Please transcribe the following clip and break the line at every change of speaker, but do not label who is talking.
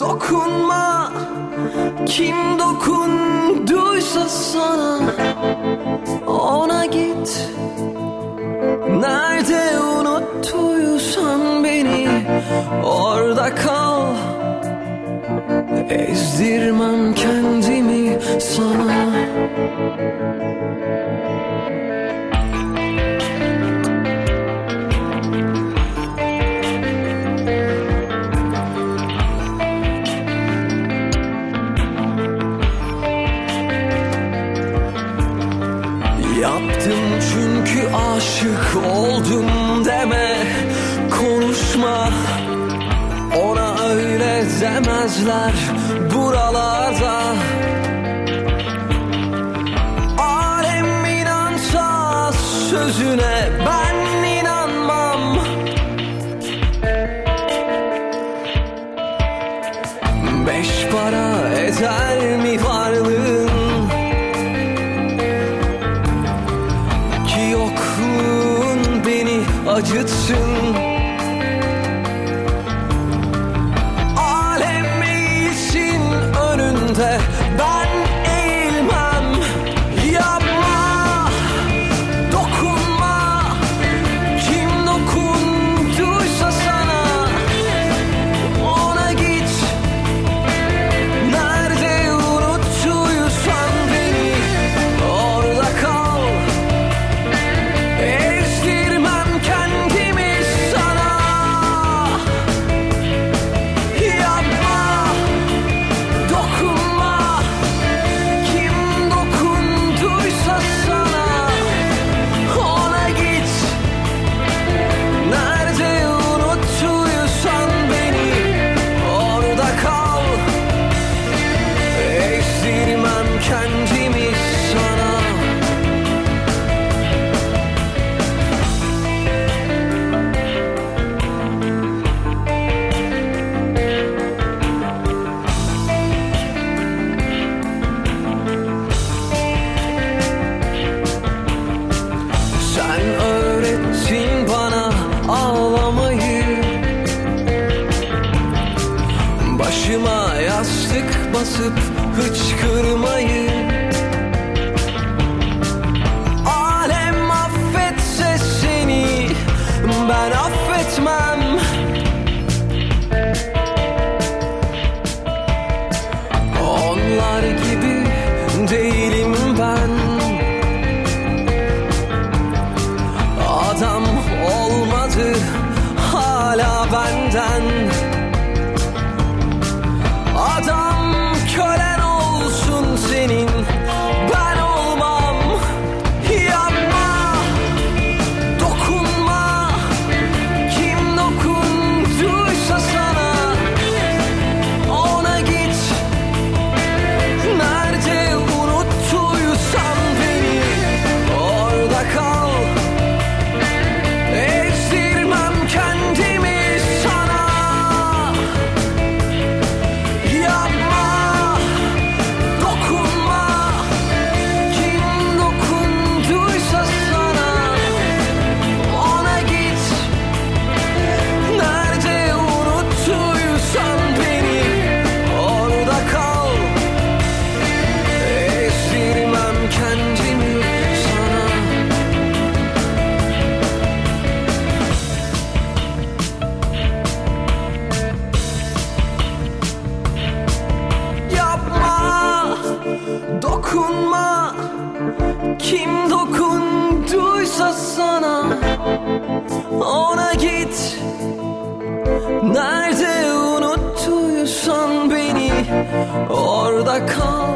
dokunma. Kim dokunduysa sana, ona git. Nerede unuttuysan beni, orada kal. Ezdirmem kendimi sana. Yaptım çünkü aşık oldum deme, konuşma. Ona öyle demezler buralarda. Alem inansa sözüne, ben inanmam. Beş para eder mi varlığın, ki yokluğun beni acıtsın. Ben eğilmem. Yapma, dokunma. Kim dokunduysa sana, ona git. Nerede unuttuysan beni, orada kal. Ezdirmem kendimi sana. Yapma, dokunma. Kendimi sana. Sen öğrettin bana ağlamayı, başıma yastık basıp hıçkırmayı. Alem affetse seni, ben affetmem. Onlar gibi değilim ben. Adam olmadı hala benden. Adam kölen olsun senin, ben olmam. Yapma, dokunma. Kim dokunduysa sana, ona git. Nerede unuttuysan beni, orada kal. Ezdirmem kendimi sana. Yapma, dokunma. Kim dokunduysa sana, ona git. Nerede unuttuysan beni, orada kal. Ezdirmem kendimi sana. Yapma, dokunma. Kim dokunduysa sana, ona git. Nerede unuttuysan beni, orada kal.